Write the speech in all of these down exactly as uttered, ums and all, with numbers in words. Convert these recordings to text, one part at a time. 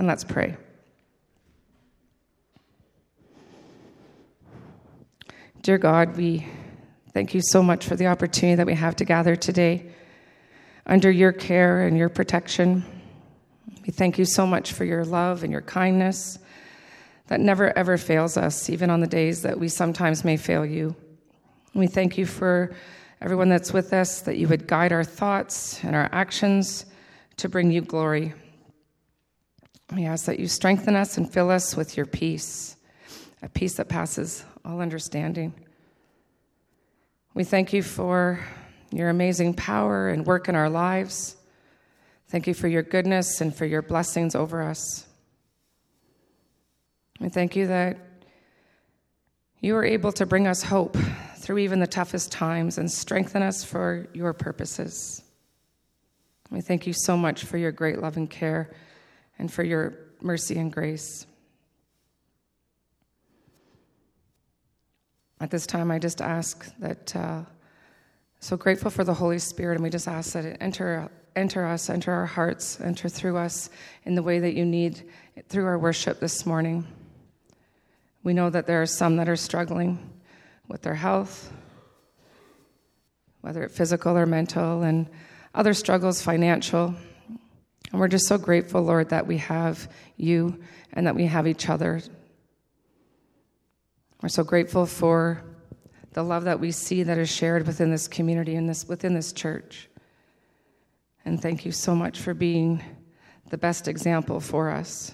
and let's pray. Dear God, we thank you so much for the opportunity that we have to gather today under your care and your protection. We thank you so much for your love and your kindness that never ever fails us, even on the days that we sometimes may fail you. We thank you for everyone that's with us, that you would guide our thoughts and our actions to bring you glory. We ask that you strengthen us and fill us with your peace, a peace that passes all understanding. We thank you for your amazing power and work in our lives. Thank you for your goodness and for your blessings over us. We thank you that you are able to bring us hope through even the toughest times and strengthen us for your purposes. We thank you so much for your great love and care and for your mercy and grace. At this time, I just ask that, uh, so grateful for the Holy Spirit, and we just ask that it enter, enter us, enter our hearts, enter through us in the way that you need through our worship this morning. We know that there are some that are struggling with their health, whether it's physical or mental, and other struggles, financial. And we're just so grateful, Lord, that we have you and that we have each other. We're so grateful for the love that we see that is shared within this community and this within this church. And thank you so much for being the best example for us.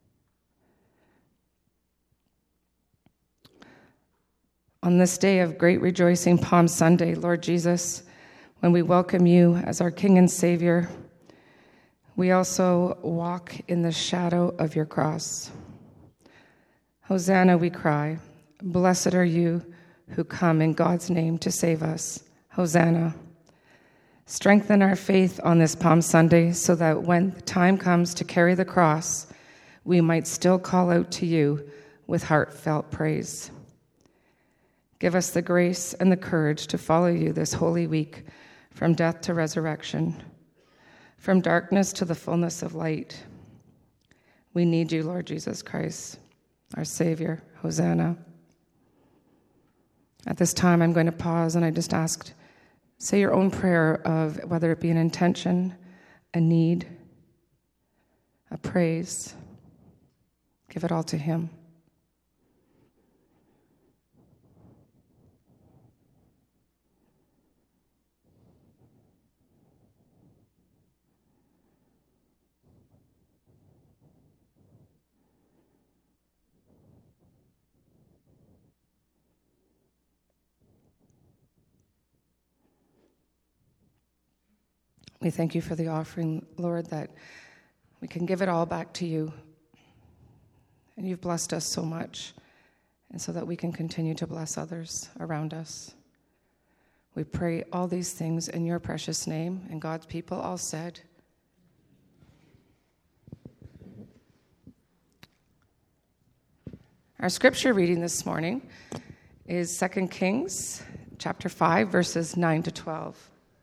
On this day of great rejoicing, Palm Sunday, Lord Jesus, when we welcome you as our King and Savior, we also walk in the shadow of your cross. Hosanna, we cry. Blessed are you who come in God's name to save us. Hosanna. Strengthen our faith on this Palm Sunday so that when the time comes to carry the cross, we might still call out to you with heartfelt praise. Give us the grace and the courage to follow you this holy week, from death to resurrection, from darkness to the fullness of light. We need you, Lord Jesus Christ, our Savior. Hosanna. At this time, I'm going to pause, and I just asked, say your own prayer of whether it be an intention, a need, a praise. Give it all to him. We thank you for the offering, Lord, that we can give it all back to you. And you've blessed us so much, and so that we can continue to bless others around us. We pray all these things in your precious name, and God's people all said, our scripture reading this morning is Second Kings chapter five, verses nine to twelve.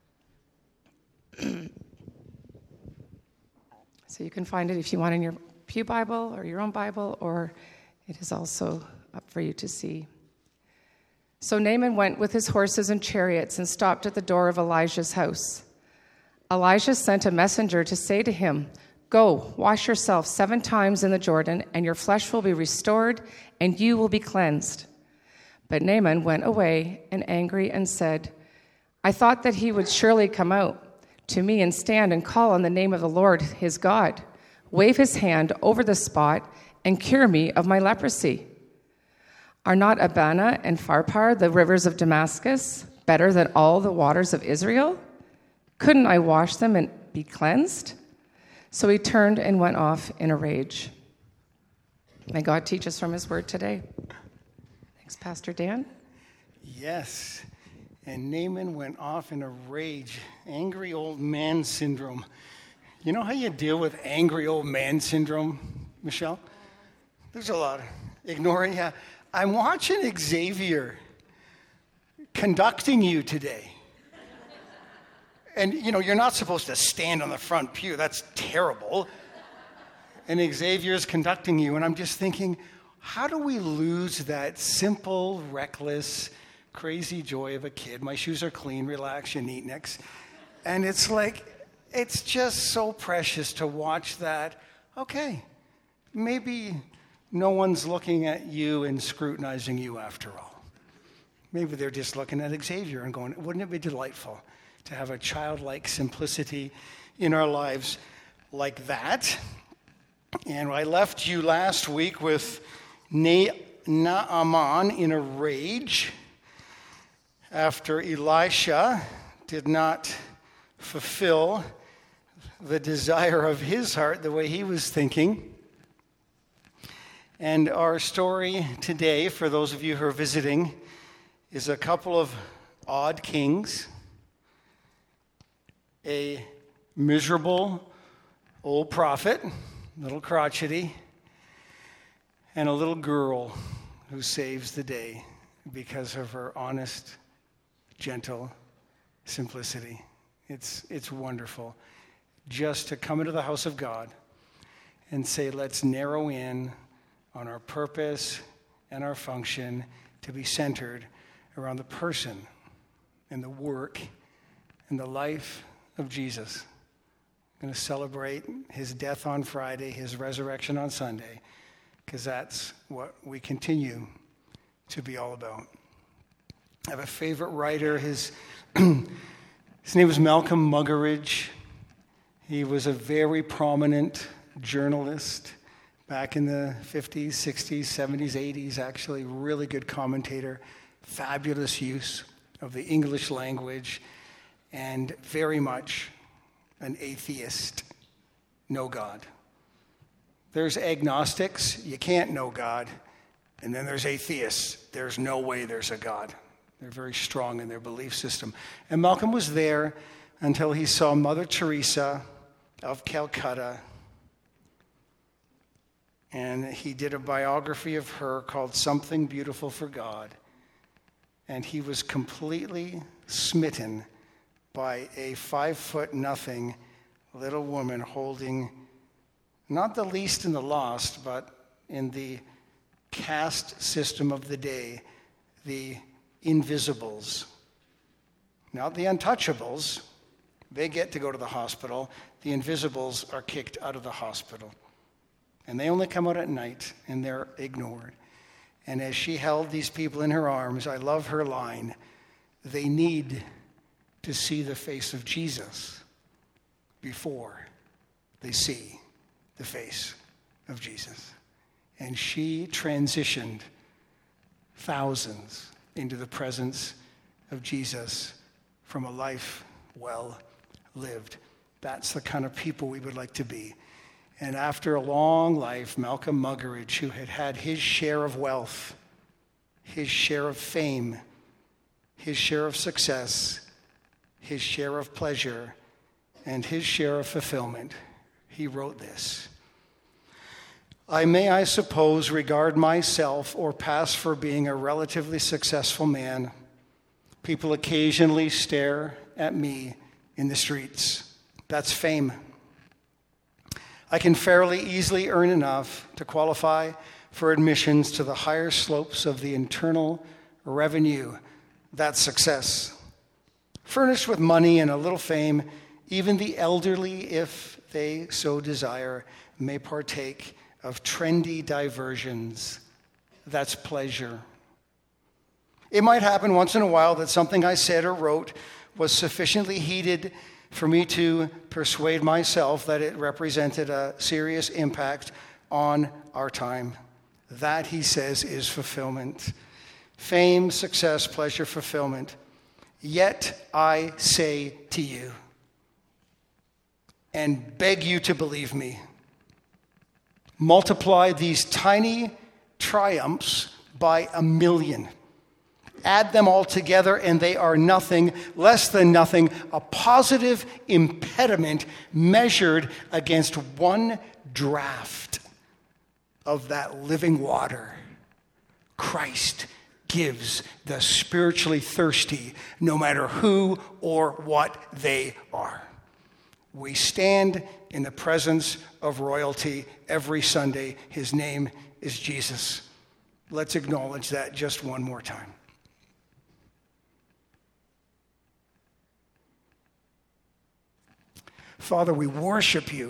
So you can find it if you want in your Pew Bible or your own Bible, or it is also up for you to see. So Naaman went with his horses and chariots and stopped at the door of Elijah's house. Elijah sent a messenger to say to him, "Go, wash yourself seven times in the Jordan, and your flesh will be restored, and you will be cleansed." But Naaman went away and angry and said, "I thought that he would surely come out to me and stand and call on the name of the Lord his God, wave his hand over the spot, and cure me of my leprosy. Are not Abana and Pharpar, the rivers of Damascus, better than all the waters of Israel? Couldn't I wash them and be cleansed?" So he turned and went off in a rage. May God teach us from his word today. Thanks, Pastor Dan. Yes. And Naaman went off in a rage. Angry old man syndrome. You know how you deal with angry old man syndrome, Michelle? There's a lot of ignoring. Yeah. I'm watching Xavier conducting you today. And, you know, you're not supposed to stand on the front pew. That's terrible. and Xavier's conducting you, and I'm just thinking, how do we lose that simple, reckless, crazy joy of a kid? My shoes are clean, relax, you neatniks. And it's like, it's just so precious to watch that. Okay, maybe no one's looking at you and scrutinizing you after all. Maybe they're just looking at Xavier and going, wouldn't it be delightful to have a childlike simplicity in our lives like that? And I left you last week with Na- Naaman in a rage after Elisha did not fulfill the desire of his heart the way he was thinking. And our story today, for those of you who are visiting, is a couple of odd kings, a miserable old prophet, a little crotchety, and a little girl who saves the day because of her honest, gentle simplicity. It's, it's wonderful just to come into the house of God and say, let's narrow in on our purpose and our function to be centered around the person and the work and the life of Jesus. I'm going to celebrate his death on Friday, his resurrection on Sunday, because that's what we continue to be all about. I have a favorite writer. His, his name was Malcolm Muggeridge. He was a very prominent journalist back in the fifties, sixties, seventies, eighties, actually. Really good commentator, fabulous use of the English language, and very much an atheist. No God. There's agnostics, you can't know God. And then there's atheists, there's no way there's a God. They're very strong in their belief system. And Malcolm was there until he saw Mother Teresa of Calcutta. And he did a biography of her called Something Beautiful for God. And he was completely smitten by a five-foot-nothing little woman holding not the least and the lost, but in the caste system of the day, the invisibles. Not the untouchables. They get to go to the hospital. The invisibles are kicked out of the hospital. And they only come out at night, and they're ignored. And as she held these people in her arms, I love her line, they need to see the face of Jesus before they see the face of Jesus. And she transitioned thousands into the presence of Jesus from a life well lived. That's the kind of people we would like to be. And after a long life, Malcolm Muggeridge, who had had his share of wealth, his share of fame, his share of success, his share of pleasure, and his share of fulfillment, he wrote this. I may, I suppose, regard myself or pass for being a relatively successful man. People occasionally stare at me in the streets. That's fame. I can fairly easily earn enough to qualify for admissions to the higher slopes of the internal revenue. That's success. Furnished with money and a little fame, even the elderly, if they so desire, may partake of trendy diversions. That's pleasure. It might happen once in a while that something I said or wrote was sufficiently heated for me to persuade myself that it represented a serious impact on our time. That, he says, is fulfillment. Fame, success, pleasure, fulfillment. Yet I say to you, and beg you to believe me, multiply these tiny triumphs by a million. Add them all together and they are nothing, less than nothing, a positive impediment measured against one draft of that living water. Christ gives the spiritually thirsty, no matter who or what they are. We stand in the presence of royalty every Sunday. His name is Jesus. Let's acknowledge that just one more time. Father, we worship you.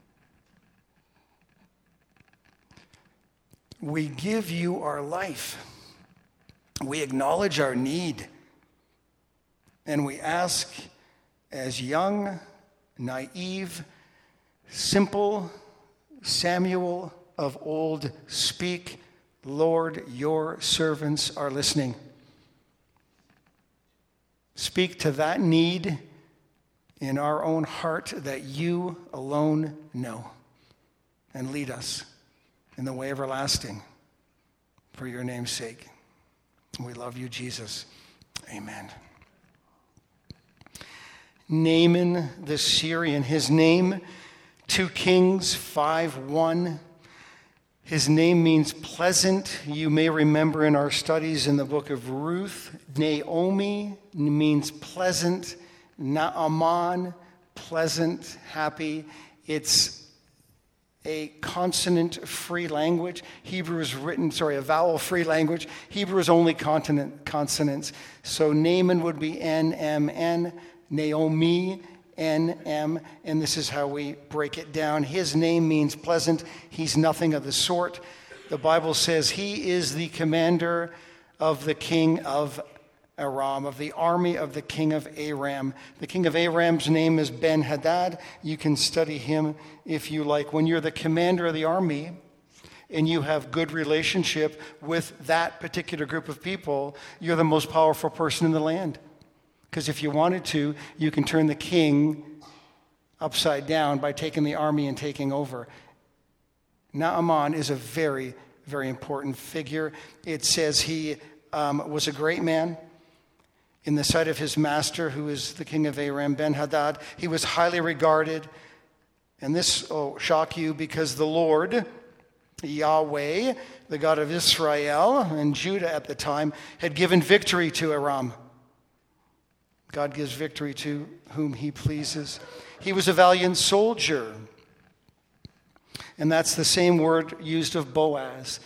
We give you our life. We acknowledge our need. And we ask, as young, naive, simple Samuel of old, speak, Lord, your servants are listening. Speak to that need in our own heart that you alone know, and lead us in the way everlasting for your name's sake. We love you, Jesus. Amen. Naaman the Syrian, his name, two Kings five one. His name means pleasant. You may remember in our studies in the book of Ruth, Naomi means pleasant. Naaman, pleasant, happy. It's a consonant-free language. Hebrew is written, sorry, a vowel-free language. Hebrew is only consonant, consonants. So Naaman would be N M N, Naomi, N M, and this is how we break it down. His name means pleasant. He's nothing of the sort. The Bible says he is the commander of the king of Aram, of the army of the king of Aram. The king of Aram's name is Ben-Hadad. You can study him if you like. When you're the commander of the army and you have good relationship with that particular group of people, you're the most powerful person in the land. Because if you wanted to, you can turn the king upside down by taking the army and taking over. Naaman is a very, very important figure. It says he um, was a great man in the sight of his master, who is the king of Aram, Ben-Hadad. He was highly regarded. And this will shock you because the Lord, Yahweh, the God of Israel and Judah at the time, had given victory to Aram. God gives victory to whom he pleases. He was a valiant soldier. And that's the same word used of Boaz,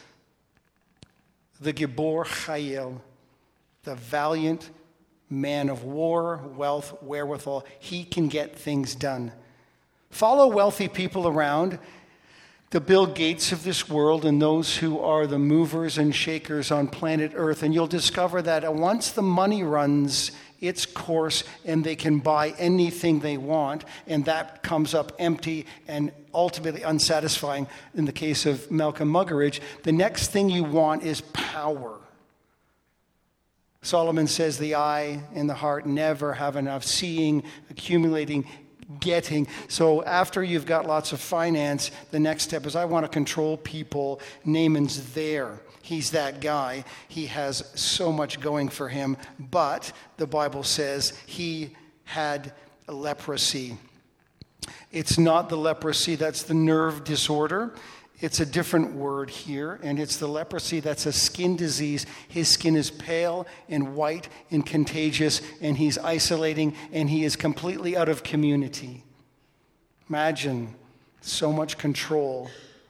the Gibor Chayil, the valiant man of war, wealth, wherewithal. He can get things done. Follow wealthy people around, the Bill Gates of this world and those who are the movers and shakers on planet Earth, and you'll discover that once the money runs its course and they can buy anything they want, and that comes up empty and ultimately unsatisfying in the case of Malcolm Muggeridge, the next thing you want is power. Solomon says the eye and the heart never have enough, seeing, accumulating, getting. So after you've got lots of finance, the next step is I want to control people. Naaman's there. He's that guy. He has so much going for him. But the Bible says he had leprosy. It's not the leprosy that's the nerve disorder. It's a different word here, and it's the leprosy that's a skin disease. His skin is pale and white and contagious, and he's isolating, and he is completely out of community. Imagine so much control,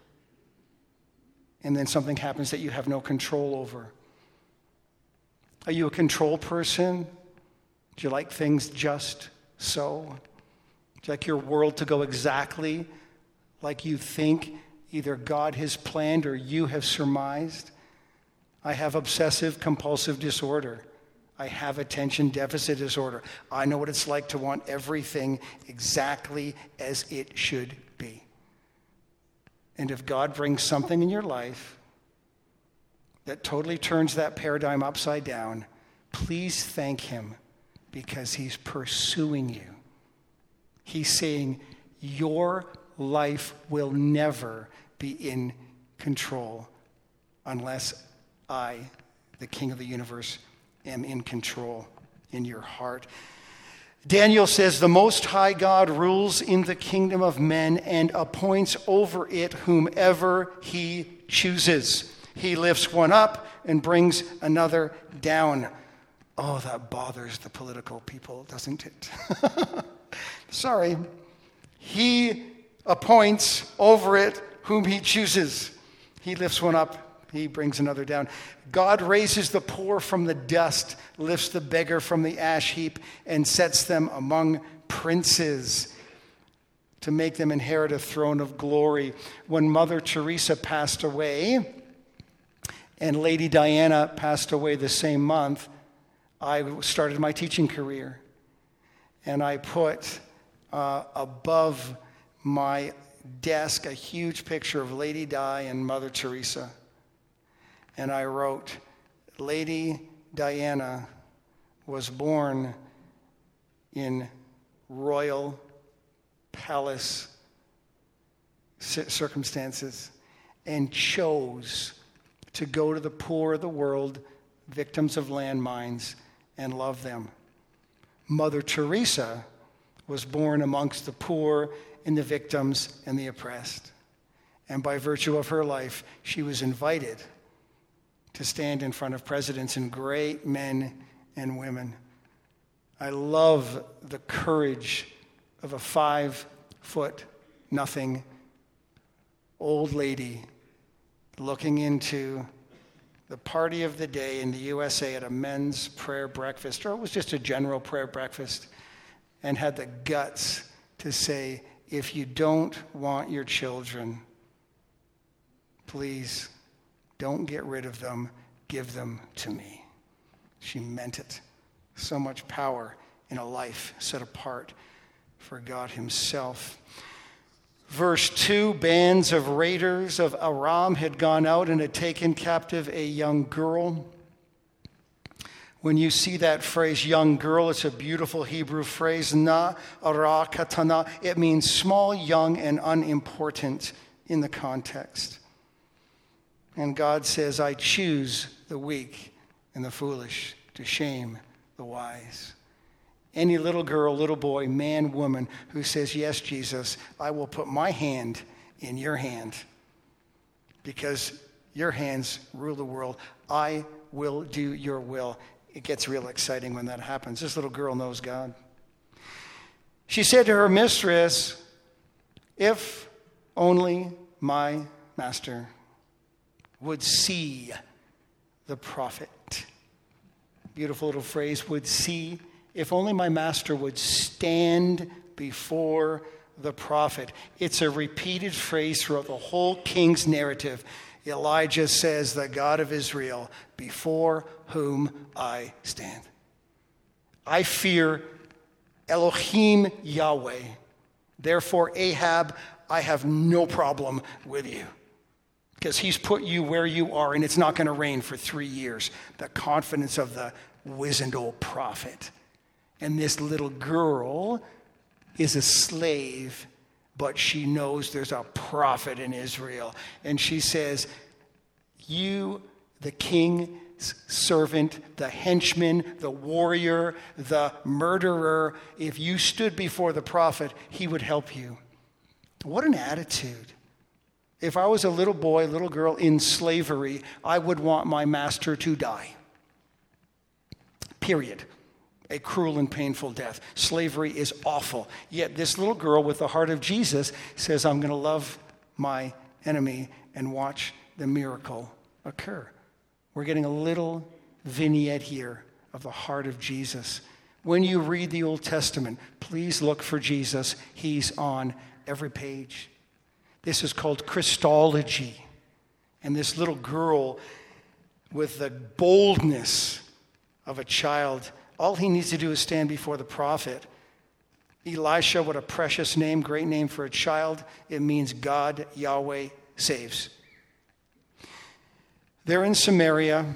and then something happens that you have no control over. Are you a control person? Do you like things just so? Do you like your world to go exactly like you think either God has planned or you have surmised? I have obsessive compulsive disorder. I have attention deficit disorder. I know what it's like to want everything exactly as it should be. And if God brings something in your life that totally turns that paradigm upside down, please thank him, because he's pursuing you. He's saying your life will never be in control unless I, the King of the universe, am in control in your heart. Daniel says, the Most High God rules in the kingdom of men and appoints over it whomever he chooses. He lifts one up and brings another down. Oh, that bothers the political people, doesn't it? Sorry. He appoints over it whom he chooses. He lifts one up, he brings another down. God raises the poor from the dust, lifts the beggar from the ash heap, and sets them among princes to make them inherit a throne of glory. When Mother Teresa passed away, and Lady Diana passed away the same month, I started my teaching career. And I put uh, above my desk a huge picture of Lady Di and Mother Teresa. And I wrote, Lady Diana was born in royal palace circumstances and chose to go to the poor of the world, victims of landmines, and love them. Mother Teresa was born amongst the poor and the victims and the oppressed. And by virtue of her life, she was invited to stand in front of presidents and great men and women. I love the courage of a five-foot-nothing old lady looking into the party of the day in the U S A at a men's prayer breakfast, or it was just a general prayer breakfast, and had the guts to say, if you don't want your children, please don't get rid of them, give them to me. She meant it. So much power in a life set apart for God himself. Verse two, bands of raiders of Aram had gone out and had taken captive a young girl. When you see that phrase, young girl, it's a beautiful Hebrew phrase, na ara katana. It means small, young, and unimportant in the context. And God says, I choose the weak and the foolish to shame the wise. Any little girl, little boy, man, woman who says, yes, Jesus, I will put my hand in your hand because your hands rule the world. I will do your will. It gets real exciting when that happens. This little girl knows God. She said to her mistress, if only my master would see the prophet. Beautiful little phrase, would see. If only my master would stand before the prophet. It's a repeated phrase throughout the whole king's narrative. Elijah says, the God of Israel, before whom I stand. I fear Elohim Yahweh. Therefore, Ahab, I have no problem with you. Because he's put you where you are, and it's not going to rain for three years. The confidence of the wizened old prophet. And this little girl is a slave, but she knows there's a prophet in Israel. And she says, you, the king's servant, the henchman, the warrior, the murderer, if you stood before the prophet, he would help you. What an attitude. If I was a little boy, little girl in slavery, I would want my master to die. Period. A cruel and painful death. Slavery is awful. Yet this little girl with the heart of Jesus says, I'm going to love my enemy and watch the miracle occur. We're getting a little vignette here of the heart of Jesus. When you read the Old Testament, please look for Jesus. He's on every page. This is called Christology. And this little girl with the boldness of a child, all he needs to do is stand before the prophet. Elisha, what a precious name, great name for a child. It means God, Yahweh, saves. They're in Samaria,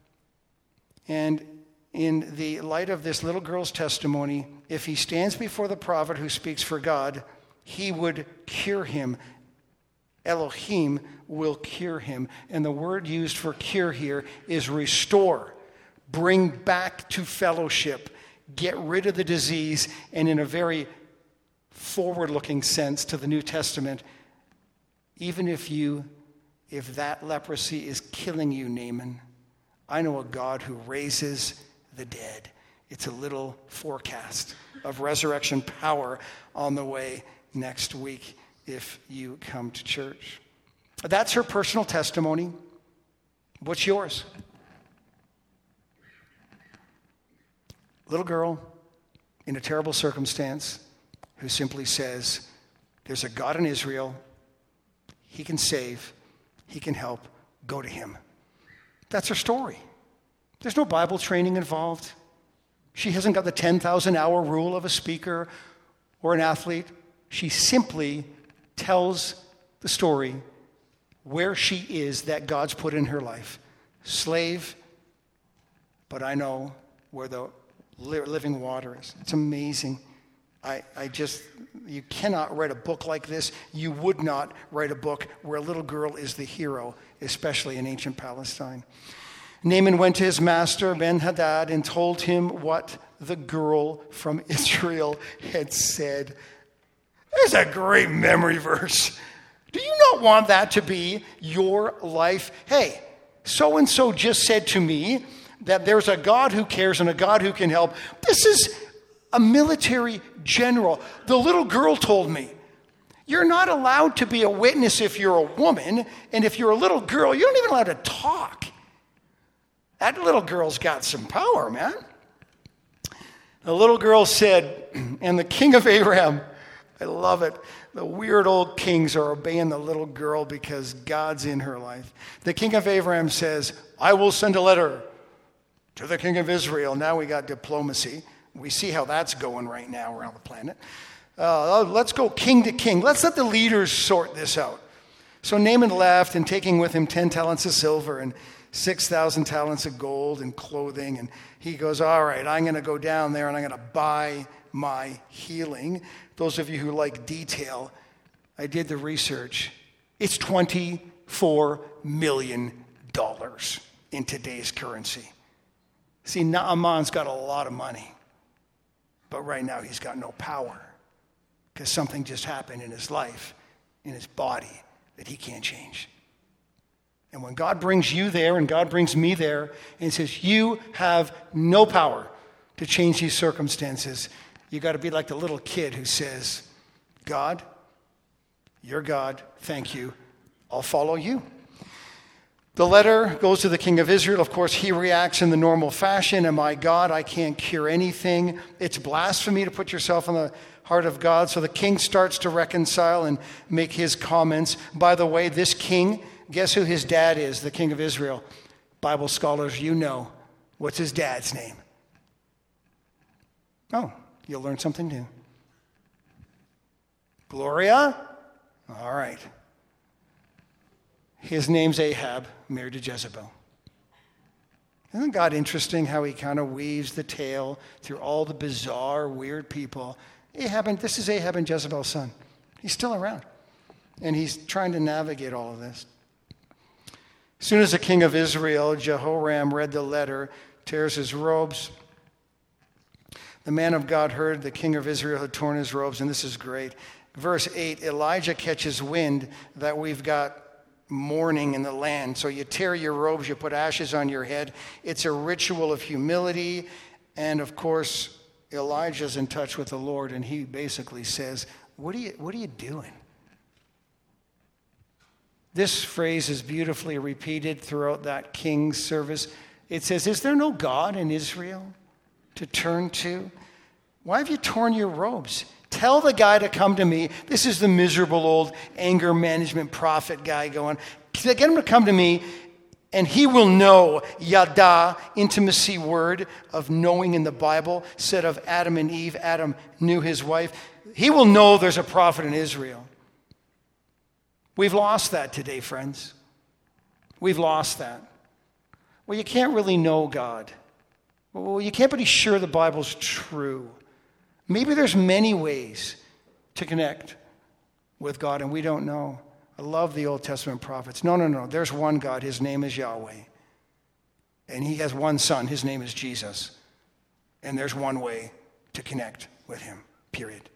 and in the light of this little girl's testimony, if he stands before the prophet who speaks for God, he would cure him. Elohim will cure him. And the word used for cure here is restore. Bring back to fellowship, get rid of the disease, and in a very forward-looking sense to the New Testament, even if you, if that leprosy is killing you, Naaman, I know a God who raises the dead. It's a little forecast of resurrection power on the way next week. if you come to church. That's her personal testimony. What's yours? Little girl in a terrible circumstance who simply says, there's a God in Israel. He can save. He can help. Go to him. That's her story. There's no Bible training involved. She hasn't got the ten thousand hour rule of a speaker or an athlete. She simply tells the story where she is that God's put in her life. Slave, but I know where the living water is. It's amazing. I, I just, you cannot write a book like this. You would not write a book where a little girl is the hero, especially in ancient Palestine. Naaman went to his master, Ben-Hadad, and told him what the girl from Israel had said. There's a great memory verse. Do you not want that to be your life? Hey, so-and-so just said to me that there's a God who cares and a God who can help. This is a military general. The little girl told me, you're not allowed to be a witness if you're a woman, and if you're a little girl, you're not even allowed to talk. That little girl's got some power, man. The little girl said, and the king of Aram, I love it. The weird old kings are obeying the little girl because God's in her life. The king of Aram says, I will send a letter to the king of Israel. Now we got diplomacy. We see how that's going right now around the planet. Uh, let's go king to king. Let's let the leaders sort this out. So Naaman left, and taking with him ten talents of silver and six thousand talents of gold and clothing. And he goes, all right, I'm going to go down there and I'm going to buy my healing. Those of you who like detail, I did the research. It's twenty-four million dollars in today's currency. See, Naaman's got a lot of money, but right now he's got no power because something just happened in his life, in his body, that he can't change. And when God brings you there and God brings me there and says, you have no power to change these circumstances, you got to be like the little kid who says, God, you're God, thank you, I'll follow you. The letter goes to the king of Israel. Of course, he reacts in the normal fashion. Am I God? I can't cure anything. It's blasphemy to put yourself in the heart of God. So the king starts to reconcile and make his comments. By the way, this king, guess who his dad is, the king of Israel? Bible scholars, you know. What's his dad's name? Oh, you'll learn something new. Gloria? All right. His name's Ahab, married to Jezebel. Isn't God interesting how he kind of weaves the tale through all the bizarre, weird people? Ahab, and this is Ahab and Jezebel's son. He's still around. And he's trying to navigate all of this. As soon as the king of Israel, Jehoram, read the letter, tears his robes. The man of God heard the king of Israel had torn his robes, and this is great. Verse eight, Elijah catches wind that we've got mourning in the land. So you tear your robes, you put ashes on your head. It's a ritual of humility. And of course, Elijah's in touch with the Lord, and he basically says, what are you, what are you doing? This phrase is beautifully repeated throughout that king's service. It says, is there no God in Israel to turn to? Why have you torn your robes? Tell the guy to come to me. This is the miserable old anger management prophet guy going, get him to come to me, and he will know, yada, intimacy word of knowing in the Bible, said of Adam and Eve. Adam knew his wife. He will know there's a prophet in Israel. We've lost that today, friends. We've lost that. Well, you can't really know God. Well, you can't be sure the Bible's true. Maybe there's many ways to connect with God, and we don't know. I love the Old Testament prophets. No, no, no. There's one God. His name is Yahweh. And he has one son. His name is Jesus. And there's one way to connect with him, period.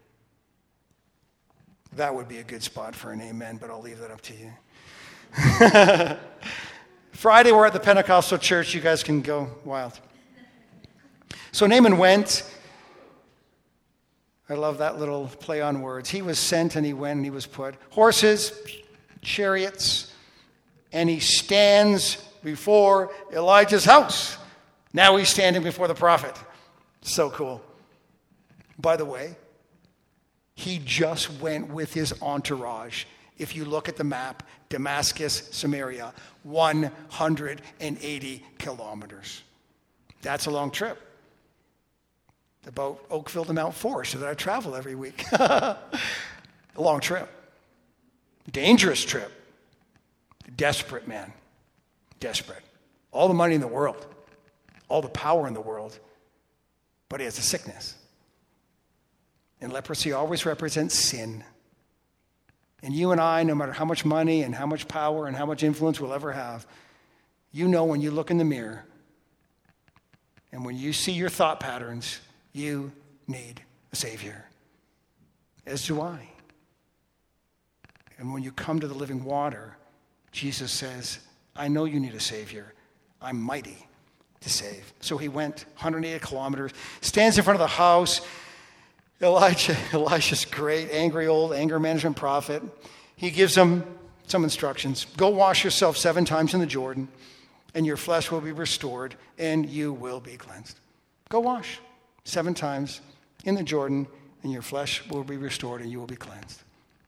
That would be a good spot for an amen, but I'll leave that up to you. Friday, we're at the Pentecostal church. You guys can go wild. So Naaman went. I love that little play on words. He was sent and he went and he was put. Horses, chariots, and he stands before Elijah's house. Now he's standing before the prophet. So cool. By the way, he just went with his entourage. If you look at the map, Damascus, Samaria, one hundred eighty kilometers. That's a long trip. About Oakville to Mount Forest, so that I travel every week. A long trip. Dangerous trip. Desperate man. Desperate. All the money in the world. All the power in the world. But he has a sickness. And leprosy always represents sin. And you and I, no matter how much money and how much power and how much influence we'll ever have, you know when you look in the mirror and when you see your thought patterns, you need a Savior. As do I. And when you come to the living water, Jesus says, I know you need a Savior. I'm mighty to save. So he went one hundred eighty kilometers, stands in front of the house. Elijah, Elisha's great, angry old anger management prophet. He gives them some instructions. Go wash yourself seven times in the Jordan, and your flesh will be restored, and you will be cleansed. Go wash seven times in the Jordan, and your flesh will be restored, and you will be cleansed.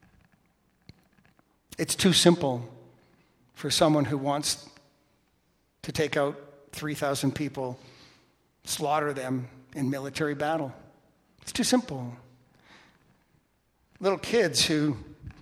It's too simple for someone who wants to take out three thousand people, slaughter them in military battle. It's too simple. Little kids who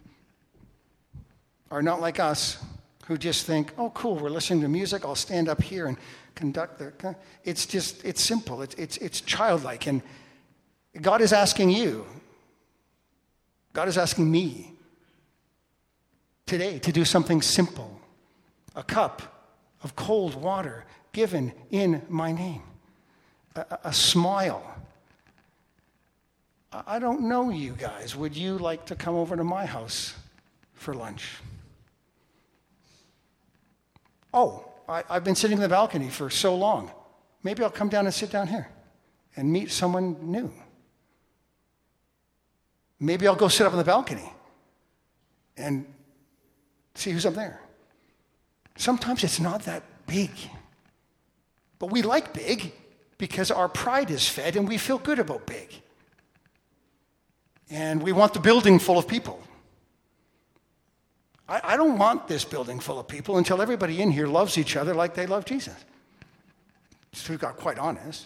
are not like us, who just think, oh, cool, we're listening to music, I'll stand up here and conduct the... It's just, it's simple, it's, it's, it's childlike. And God is asking you, God is asking me today to do something simple. A cup of cold water given in my name. A, a smile. I don't know you guys. Would you like to come over to my house for lunch? Oh, I, I've been sitting in the balcony for so long. Maybe I'll come down and sit down here and meet someone new. Maybe I'll go sit up on the balcony and see who's up there. Sometimes it's not that big. But we like big because our pride is fed and we feel good about big. And we want the building full of people. I, I don't want this building full of people until everybody in here loves each other like they love Jesus. So we got quite honest.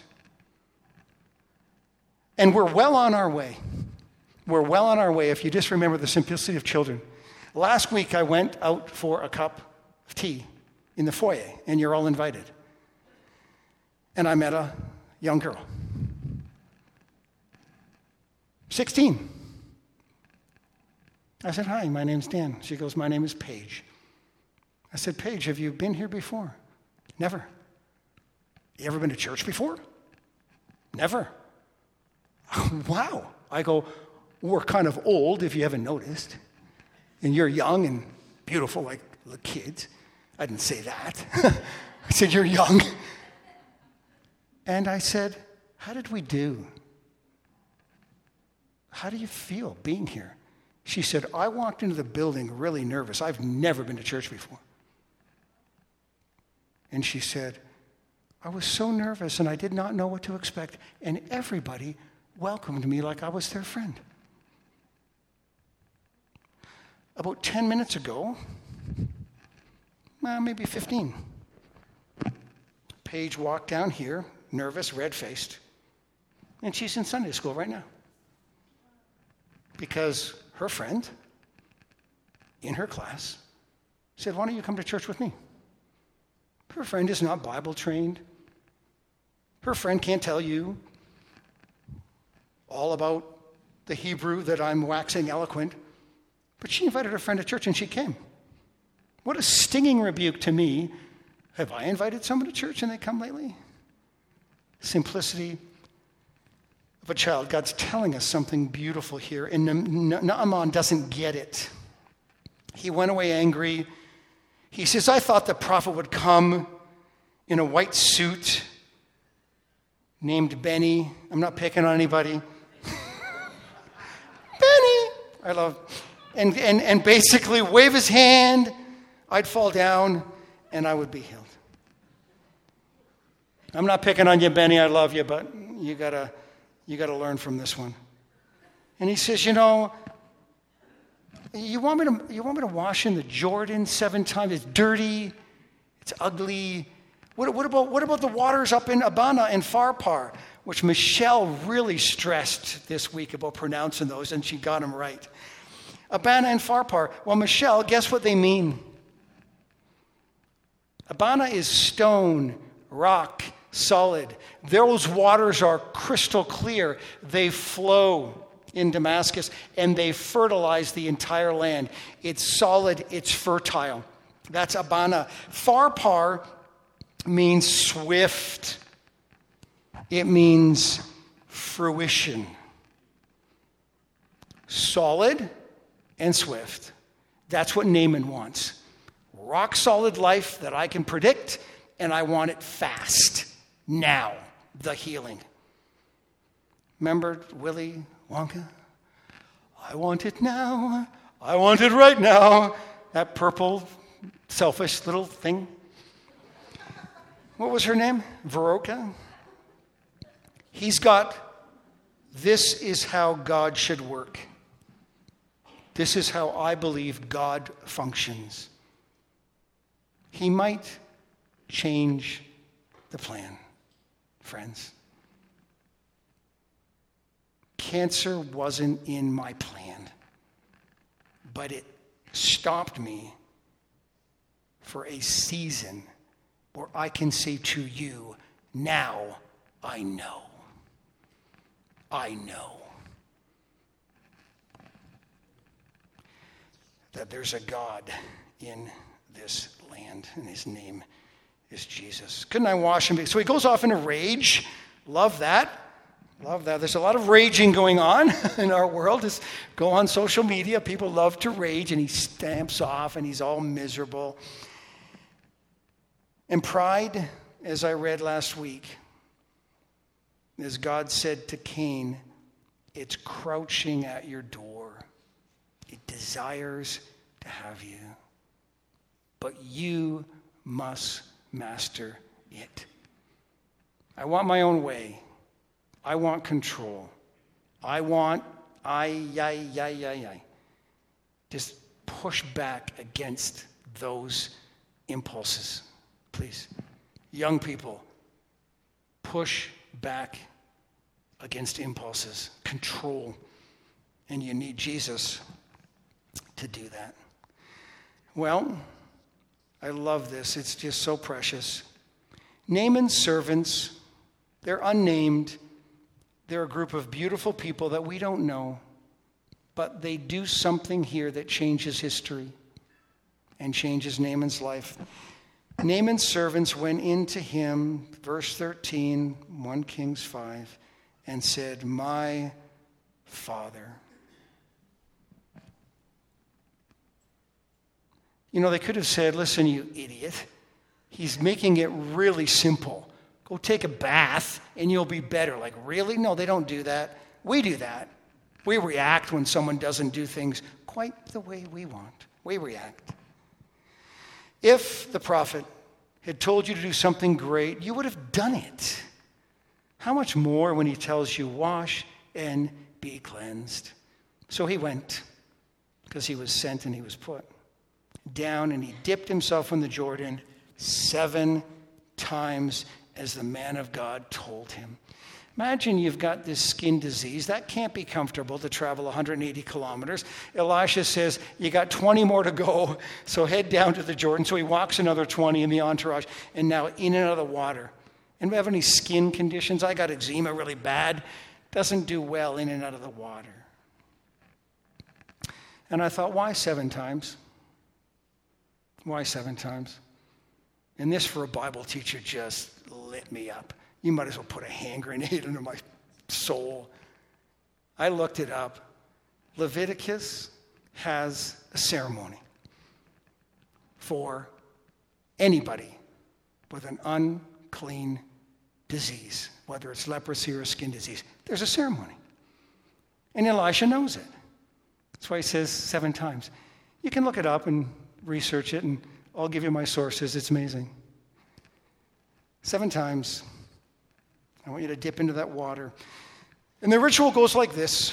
And we're well on our way. We're well on our way if you just remember the simplicity of children. Last week I went out for a cup of tea in the foyer, and you're all invited. And I met a young girl. sixteen. I said, hi, my name's Dan. She goes, my name is Paige. I said, Paige, have you been here before? Never. You ever been to church before? Never. Wow. I go, we're kind of old if you haven't noticed. And you're young and beautiful like the kids. I didn't say that. I said, you're young. And I said, how did we do? How do you feel being here? She said, I walked into the building really nervous. I've never been to church before. And she said, I was so nervous and I did not know what to expect. And everybody welcomed me like I was their friend. About ten minutes ago, well, maybe fifteen, Paige walked down here, nervous, red-faced, and she's in Sunday school right now. Because her friend in her class said, why don't you come to church with me? Her friend is not Bible trained. Her friend can't tell you all about the Hebrew that I'm waxing eloquent. But she invited her friend to church and she came. What a stinging rebuke to me. Have I invited someone to church and they come lately? Simplicity of a child. God's telling us something beautiful here. And Naaman doesn't get it. He went away angry. He says, I thought the prophet would come in a white suit named Benny. I'm not picking on anybody. I love, and, and, and basically wave his hand. I'd fall down and I would be healed. I'm not picking on you, Benny. I love you, but you gotta, you gotta learn from this one. And he says, you know, you want me to, you want me to wash in the Jordan seven times? It's dirty. It's ugly. What, what about, what about the waters up in Abana and Pharpar, which Michelle really stressed this week about pronouncing those, and she got them right. Abana and Pharpar. Well, Michelle, guess what they mean? Abana is stone, rock, solid. Those waters are crystal clear. They flow in Damascus, and they fertilize the entire land. It's solid, it's fertile. That's Abana. Pharpar means swift. It means fruition. Solid and swift. That's what Naaman wants. Rock solid life that I can predict, and I want it fast. Now, the healing. Remember Willy Wonka? I want it now. I want it right now. That purple, selfish little thing. What was her name? Veronica? He's got, this is how God should work. This is how I believe God functions. He might change the plan, friends. Cancer wasn't in my plan, but it stopped me for a season where I can say to you, now I know. I know that there's a God in this land, and his name is Jesus. Couldn't I wash him? So he goes off in a rage. Love that. Love that. There's a lot of raging going on in our world. Just go on social media. People love to rage, and he stamps off, and he's all miserable. And pride, as I read last week, as God said to Cain, it's crouching at your door. It desires to have you. But you must master it. I want my own way. I want control. I want, I, yay, yay, yay, yay. Just push back against those impulses, please. Young people, push back against impulses, control. And you need Jesus to do that. Well, I love this. It's just so precious. Naaman's servants, they're unnamed. They're a group of beautiful people that we don't know, but they do something here that changes history and changes Naaman's life. Naaman's servants went into him, verse thirteen, First Kings five, and said, my father. You know, they could have said, listen, you idiot. He's making it really simple. Go take a bath and you'll be better. Like, really? No, they don't do that. We do that. We react when someone doesn't do things quite the way we want. We react. If the prophet had told you to do something great, you would have done it. How much more when he tells you, wash and be cleansed? So he went, because he was sent and he was put down, and he dipped himself in the Jordan seven times as the man of God told him. Imagine you've got this skin disease. That can't be comfortable to travel one hundred eighty kilometers. Elisha says, you got twenty more to go, so head down to the Jordan. So he walks another twenty in the entourage, and now in and out of the water. And we have any skin conditions? I got eczema really bad. Doesn't do well in and out of the water. And I thought, why seven times? Why seven times? And this for a Bible teacher just lit me up. You might as well put a hand grenade into my soul. I looked it up. Leviticus has a ceremony for anybody with an unclean disease, whether it's leprosy or skin disease. There's a ceremony. And Elisha knows it. That's why he says seven times. You can look it up and research it, and I'll give you my sources. It's amazing. Seven times. I want you to dip into that water. And the ritual goes like this.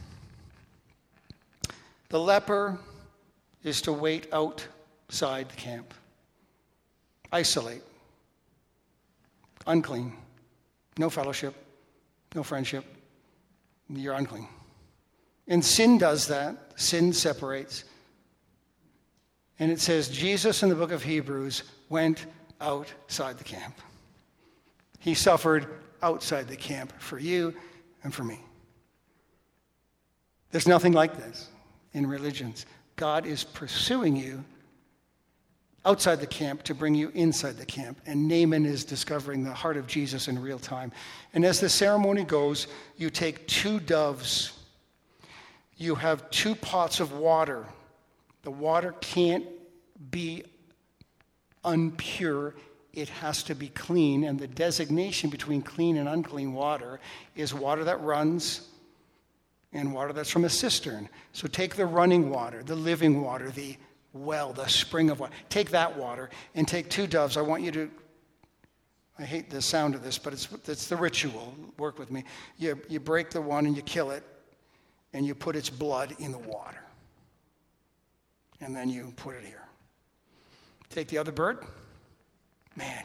The leper is to wait outside the camp. Isolate. Unclean. No fellowship. No friendship. You're unclean. And sin does that. Sin separates. And it says Jesus in the book of Hebrews went outside the camp. He suffered outside the camp for you and for me. There's nothing like this in religions. God is pursuing you outside the camp to bring you inside the camp. And Naaman is discovering the heart of Jesus in real time. And as the ceremony goes, you take two doves. You have two pots of water. The water can't be unpure. It has to be clean. And the designation between clean and unclean water is water that runs and water that's from a cistern. So take the running water, the living water, the well, the spring of water. Take that water and take two doves. I want you to, I hate the sound of this, but it's, it's the ritual. Work with me. You, you break the one and you kill it, and you put its blood in the water. And then you put it here. Take the other bird. Man.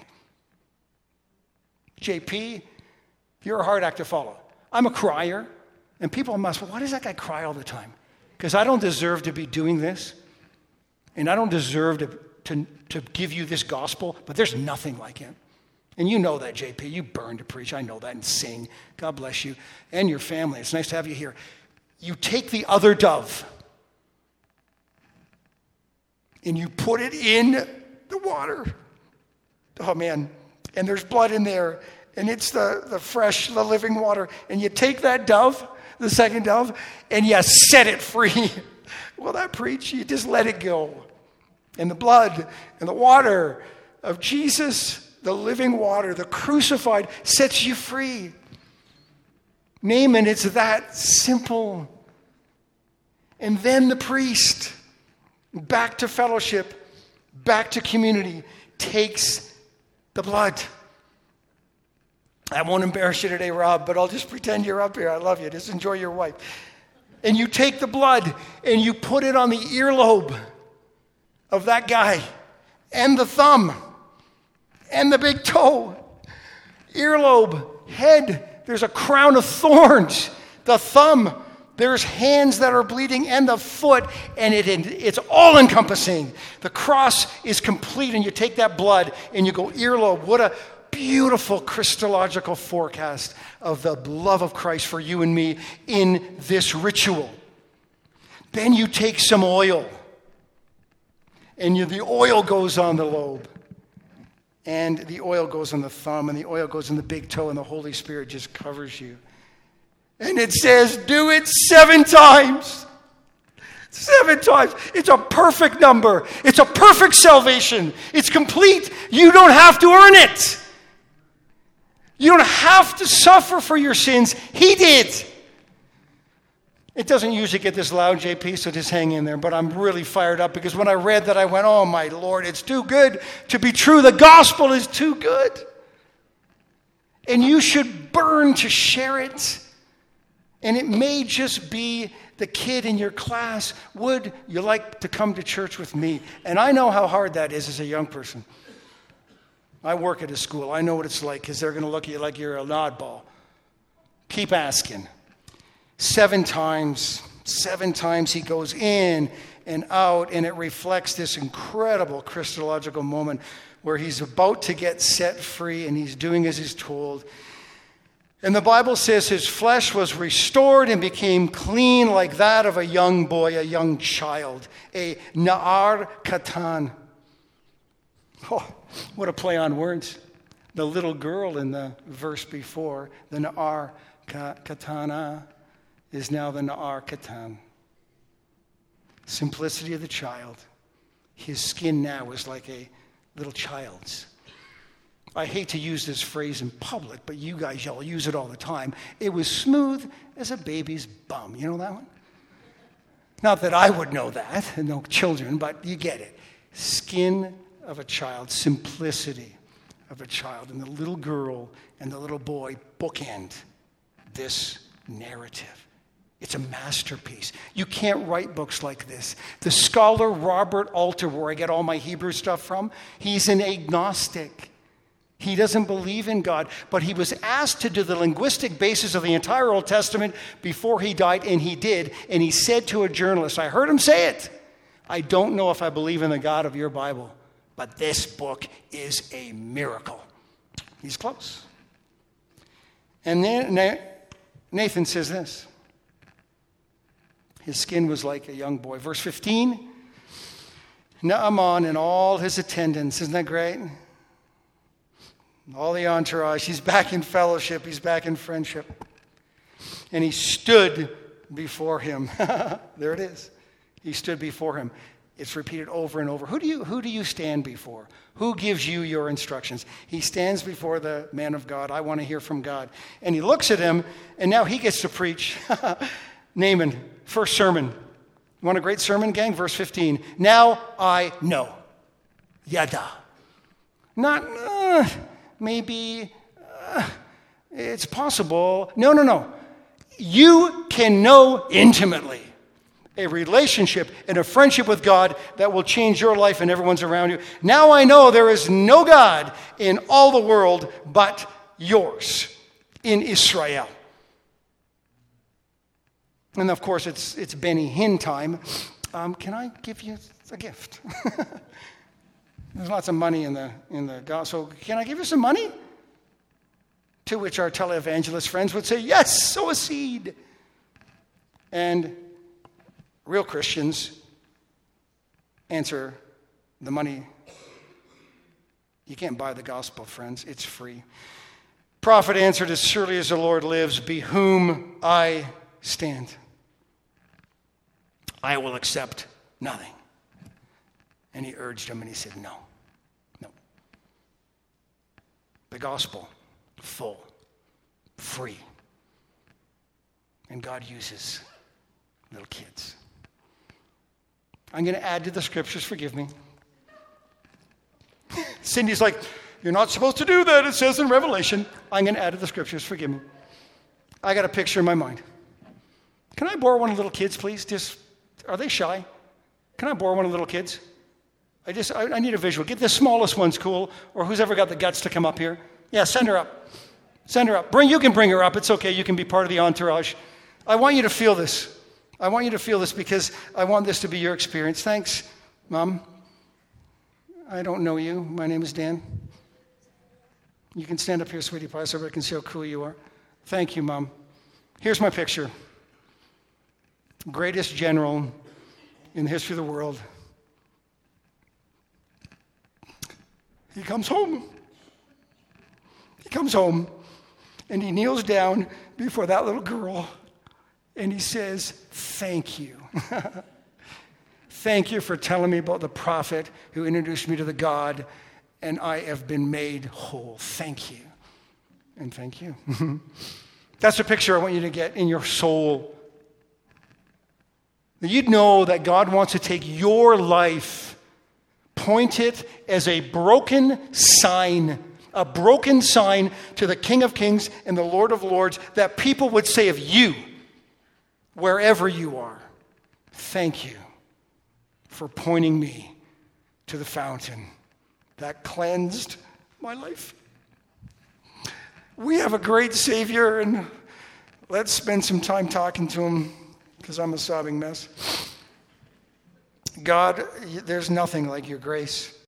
J P, you're a hard act to follow. I'm a crier. And people must, well, why does that guy cry all the time? Because I don't deserve to be doing this. And I don't deserve to, to, to give you this gospel, but there's nothing like him. And you know that, J P. You burn to preach. I know that, and sing. God bless you. And your family. It's nice to have you here. You take the other dove, and you put it in the water. Oh, man. And there's blood in there. And it's the, the fresh, the living water. And you take that dove, the second dove, and you set it free. Well, that preach, you just let it go. And the blood and the water of Jesus, the living water, the crucified, sets you free. Naaman, it's that simple. And then the priest, back to fellowship, back to community, takes the blood. I won't embarrass you today, Rob, but I'll just pretend you're up here. I love you. Just enjoy your wife. And you take the blood and you put it on the earlobe of that guy, and the thumb, and the big toe. Earlobe, head, there's a crown of thorns. The thumb, there's hands that are bleeding, and the foot, and it, it's all encompassing. The cross is complete, and you take that blood and you go earlobe. What a beautiful Christological forecast of the love of Christ for you and me in this ritual. Then you take some oil, and you, the oil goes on the lobe, and the oil goes on the thumb, and the oil goes on the big toe, and the Holy Spirit just covers you. And it says, do it seven times. Seven times. It's a perfect number. It's a perfect salvation. It's complete. You don't have to earn it. You don't have to suffer for your sins. He did. It doesn't usually get this loud, J P, so just hang in there. But I'm really fired up because when I read that, I went, oh, my Lord, it's too good to be true. The gospel is too good. And you should burn to share it. And it may just be the kid in your class. Would you like to come to church with me? And I know how hard that is as a young person. I work at a school. I know what it's like because they're going to look at you like you're an oddball. Keep asking. Seven times, seven times he goes in and out, and it reflects this incredible Christological moment where he's about to get set free and he's doing as he's told. And the Bible says his flesh was restored and became clean like that of a young boy, a young child, a Na'ar Katan. Oh, what a play on words. The little girl in the verse before, the Na'ar Katana, is now the Na'ar Katan. Simplicity of the child. His skin now is like a little child's. I hate to use this phrase in public, but you guys y'all use it all the time. It was smooth as a baby's bum. You know that one? Not that I would know that, no children, but you get it. Skin of a child, simplicity of a child, and the little girl and the little boy bookend this narrative. It's a masterpiece. You can't write books like this. The scholar Robert Alter, where I get all my Hebrew stuff from, he's an agnostic. He doesn't believe in God, but he was asked to do the linguistic basis of the entire Old Testament before he died, and he did. And he said to a journalist, I heard him say it, I don't know if I believe in the God of your Bible, but this book is a miracle. He's close. And then Nathan says this. His skin was like a young boy. Verse fifteen, Naaman and all his attendants. Isn't that great? All the entourage. He's back in fellowship. He's back in friendship. And he stood before him. There it is. He stood before him. It's repeated over and over. Who do you, who do you stand before? Who gives you your instructions? He stands before the man of God. I want to hear from God. And he looks at him, and now he gets to preach. Naaman, first sermon. You want a great sermon, gang? Verse fifteen. Now I know. Yada. Not, uh, maybe, uh, it's possible. No, no, no. You can know intimately a relationship and a friendship with God that will change your life and everyone's around you. Now I know there is no God in all the world but yours in Israel. And of course, it's it's Benny Hinn time. Um, can I give you a gift? There's lots of money in the in the gospel. So can I give you some money? To which our televangelist friends would say, yes, sow a seed. And real Christians answer, the money, you can't buy the gospel, friends. It's free. Prophet answered, as surely as the Lord lives, be whom I stand, I will accept nothing. And he urged him, and he said, no, no. The gospel, full, free. And God uses little kids. I'm going to add to the scriptures, forgive me. Cindy's like, you're not supposed to do that, it says in Revelation. I'm going to add to the scriptures, forgive me. I got a picture in my mind. Can I borrow one of the little kids, please? Just, are they shy? Can I borrow one of the little kids? I just, I, I need a visual. Get the smallest one's cool, or who's ever got the guts to come up here. Yeah, send her up. Send her up. Bring, you can bring her up. It's okay. You can be part of the entourage. I want you to feel this. I want you to feel this because I want this to be your experience. Thanks, Mom. I don't know you. My name is Dan. You can stand up here, sweetie pie, so everybody can see how cool you are. Thank you, Mom. Here's my picture. Greatest general in the history of the world. He comes home. He comes home, and he kneels down before that little girl, and he says, thank you. Thank you for telling me about the prophet who introduced me to the God, and I have been made whole. Thank you. And thank you. That's a picture I want you to get in your soul. That you'd know that God wants to take your life, point it as a broken sign, a broken sign to the King of Kings and the Lord of Lords, that people would say of you, wherever you are, thank you for pointing me to the fountain that cleansed my life. We have a great Savior, and let's spend some time talking to him, because I'm a sobbing mess. God, there's nothing like your grace.